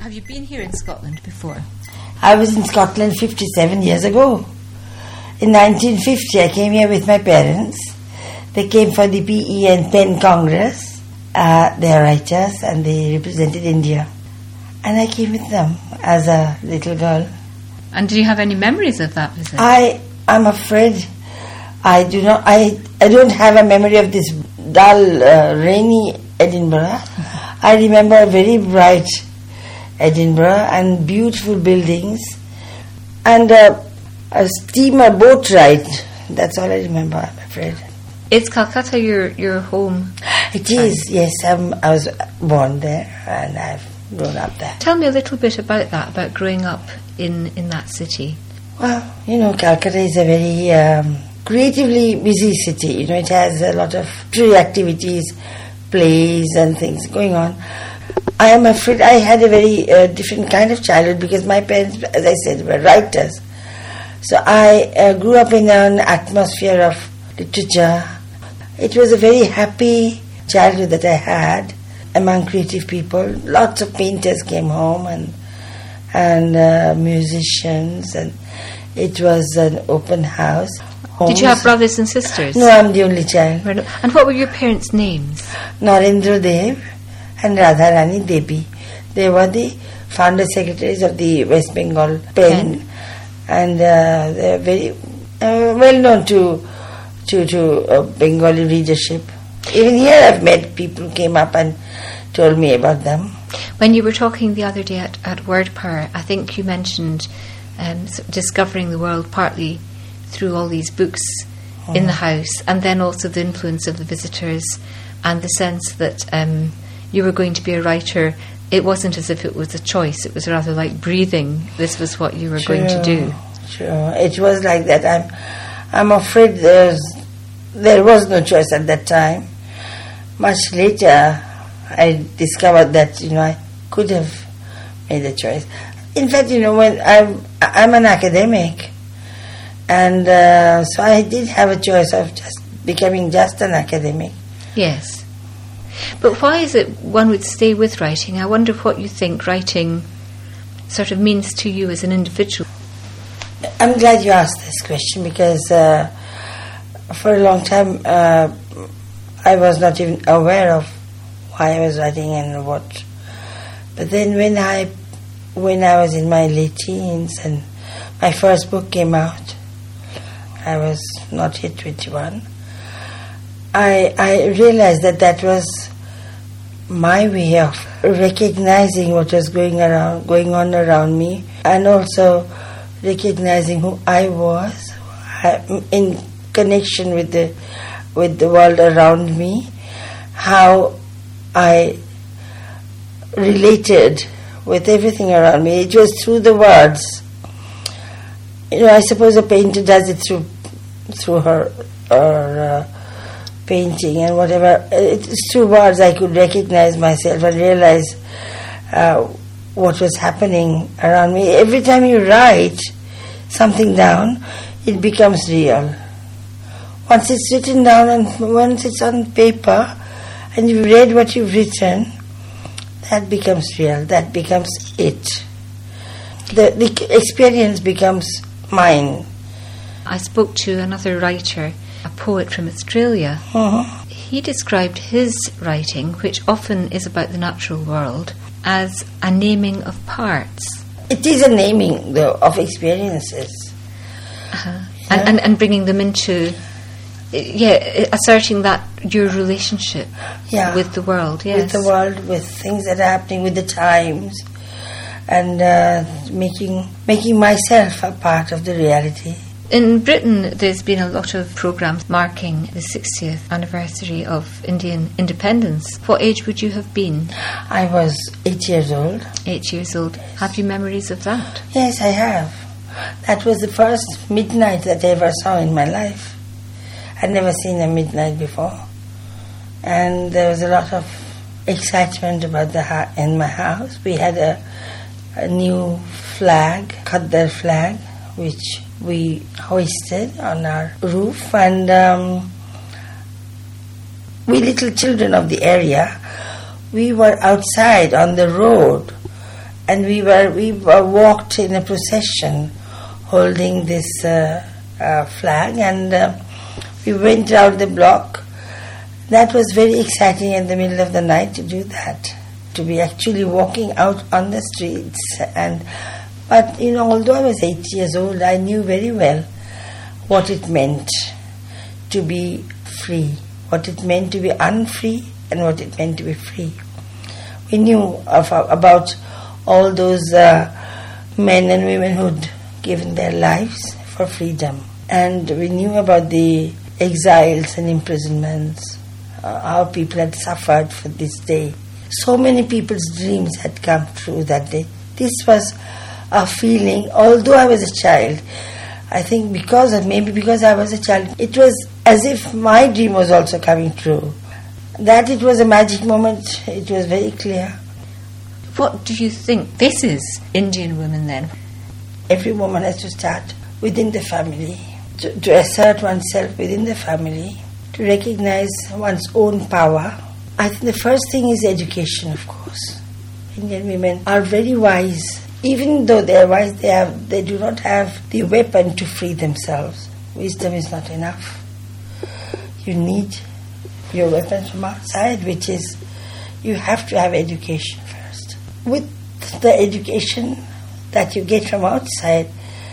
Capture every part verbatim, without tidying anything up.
have you been here in Scotland before? I was in Scotland fifty-seven years ago. In nineteen fifty, I came here with my parents. They came for the P E and Penn Congress. Uh, they are writers and they represented India. And I came with them as a little girl. And do you have any memories of that visit? I am afraid I do not. I I don't have a memory of this dull, uh, rainy Edinburgh. I remember a very bright Edinburgh and beautiful buildings and uh, a steamer boat ride. That's all I remember, I'm afraid. Is Calcutta your, your home? It is, yes. I'm, I was born there and I've grown up there. Tell me a little bit about that, about growing up in, in that city. Well, you know, Calcutta is a very um, creatively busy city. You know, it has a lot of free activities, plays and things going on. I am afraid I had a very uh, different kind of childhood because my parents, as I said, were writers. So I uh, grew up in an atmosphere of literature. It was a very happy childhood that I had among creative people. Lots of painters came home and and uh, musicians, and it was an open house. Homes. Did you have brothers and sisters? No, I'm the only child. And what were your parents' names? Narendra Dev and Radharani Devi. They were the founder secretaries of the West Bengal Pen, and uh, they are very uh, well known to to to uh, Bengali readership. Even here, I've met people who came up and told me about them. When you were talking the other day at, at Word Power, I think you mentioned um, discovering the world partly through all these books oh. in the house, and then also the influence of the visitors and the sense that um, you were going to be a writer. It wasn't as if it was a choice, it was rather like breathing. This was what you were sure, going to do. Sure, it was like that. I'm, I'm afraid there's, there was no choice at that time. Much later, I discovered that, you know, I could have made a choice. In fact, you know, when I'm, I'm an academic, and uh, so I did have a choice of just becoming just an academic. Yes. But why is it one would stay with writing? I wonder what you think writing sort of means to you as an individual. I'm glad you asked this question because uh, for a long time uh, I was not even aware of why I was writing and what. But then when I when I was in my late teens and my first book came out, I was not yet twenty-one, I, I realized that that was my way of recognizing what was going around, going on around me, and also recognizing who I was in connection with the with the world around me, how I related with everything around me. It was through the words. You know, I suppose a painter does it through through her her uh, painting and whatever. It's through words I could recognize myself and realize uh, what was happening around me. Every time you write something down, it becomes real. Once it's written down and once it's on paper and you've read what you've written, that becomes real. That becomes it. The, the experience becomes mine. I spoke to another writer, a poet from Australia. Uh-huh. He described his writing, which often is about the natural world, as a naming of parts. It is a naming, though, of experiences. Uh-huh. Yeah. And, and, and bringing them into, yeah, asserting that your relationship yeah. with the world, yes. With the world, with things that are happening, with the times, and uh, making making myself a part of the reality. In Britain, there's been a lot of programmes marking the sixtieth anniversary of Indian independence. What age would you have been? I was eight years old. Eight years old. Have you memories of that? Yes, I have. That was the first midnight that I ever saw in my life. I'd never seen a midnight before. And there was a lot of excitement about the ha- in my house. We had a, a new flag, Khaddar flag, which we hoisted on our roof, and um, we little children of the area, we were outside on the road and we were we were walked in a procession holding this uh, uh, flag, and uh, we went around the block. That was very exciting in the middle of the night to do that, to be actually walking out on the streets. And but you know, although I was eight years old, I knew very well what it meant to be free, what it meant to be unfree, and what it meant to be free. We knew of, about all those uh, men and women who'd given their lives for freedom, and we knew about the exiles and imprisonments, uh, how people had suffered for this day. So many people's dreams had come true that day. This was a feeling, although I was a child, I think because of, maybe because I was a child, it was as if my dream was also coming true. That it was a magic moment, it was very clear. What do you think this is, Indian women then? Every woman has to start within the family, to, to assert oneself within the family, to recognize one's own power. I think the first thing is education, of course. Indian women are very wise. Even though they are wise, they have they do not have the weapon to free themselves. Wisdom is not enough. You need your weapons from outside, which is you have to have education first. With the education that you get from outside,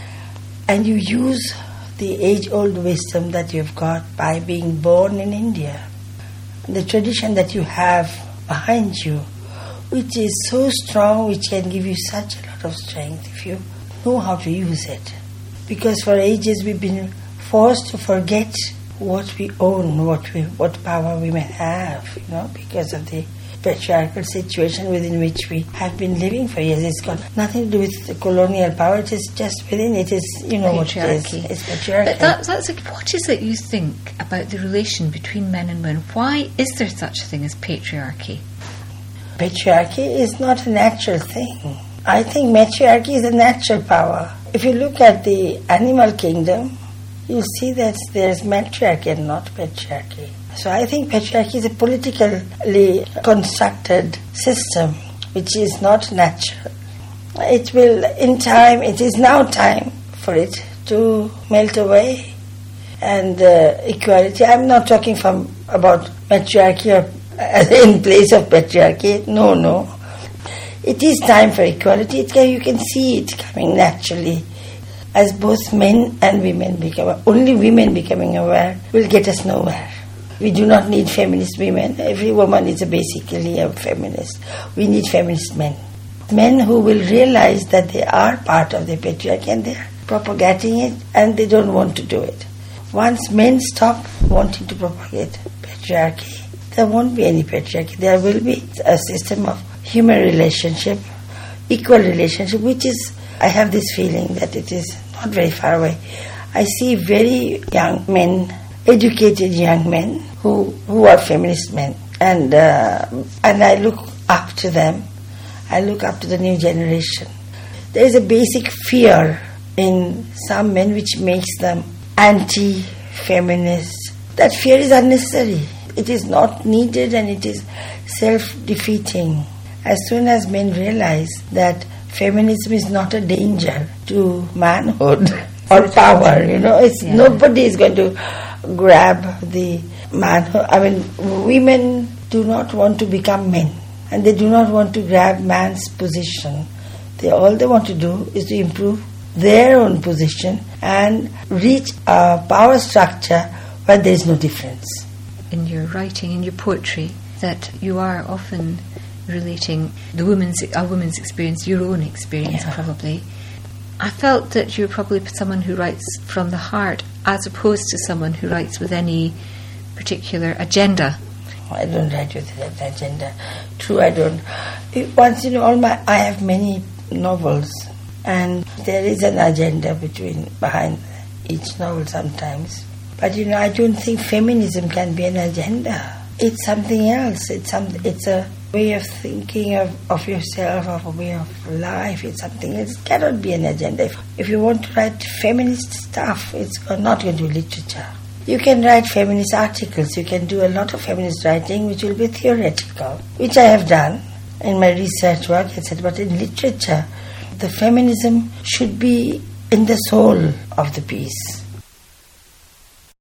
and you use the age-old wisdom that you've got by being born in India, the tradition that you have behind you, which is so strong, which can give you such a lot of strength if you know how to use it. Because for ages we've been forced to forget what we own, what we, what power we may have, you know, because of the patriarchal situation within which we have been living for years. It's got nothing to do with the colonial power. It is just within it is, you know, what it is. It's patriarchy. But that, that's a, what is it you think about the relation between men and women? Why is there such a thing as patriarchy? Patriarchy is not a natural thing. I think matriarchy is a natural power. If you look at the animal kingdom, you'll see that there's matriarchy and not patriarchy. So I think patriarchy is a politically constructed system which is not natural. It will, in time, it is now time for it to melt away. And uh, equality, I'm not talking from about matriarchy or as in place of patriarchy. No, no. It is time for equality. It can, you can see it coming naturally. As both men and women become, only women becoming aware will get us nowhere. We do not need feminist women. Every woman is a basically a feminist. We need feminist men. Men who will realize that they are part of the patriarchy and they are propagating it and they don't want to do it. Once men stop wanting to propagate patriarchy, there won't be any patriarchy. There will be a system of human relationship, equal relationship, which is, I have this feeling that it is not very far away. I see very young men, educated young men, who, who are feminist men. And, uh, and I look up to them. I look up to the new generation. There is a basic fear in some men which makes them anti-feminist. That fear is unnecessary. It is not needed and it is self-defeating. As soon as men realize that feminism is not a danger to manhood or power, you know, it's yeah. Nobody is going to grab the manhood. I mean, women do not want to become men and they do not want to grab man's position. They all they want to do is to improve their own position and reach a power structure where there is no difference. In your writing, in your poetry, that you are often relating the woman's a woman's experience, your own experience, yeah. Probably. I felt that you're probably someone who writes from the heart, as opposed to someone who writes with any particular agenda. I don't write with an agenda. True, I don't. Once in all, my I have many novels, and there is an agenda between behind each novel sometimes. But you know, I don't think feminism can be an agenda. It's something else. It's some. It's a way of thinking of, of yourself, of a way of life. It's something else. It cannot be an agenda. If, if you want to write feminist stuff, it's not going to be literature. You can write feminist articles. You can do a lot of feminist writing, which will be theoretical, which I have done. in my research work, et cetera, but in literature, the feminism should be in the soul of the piece.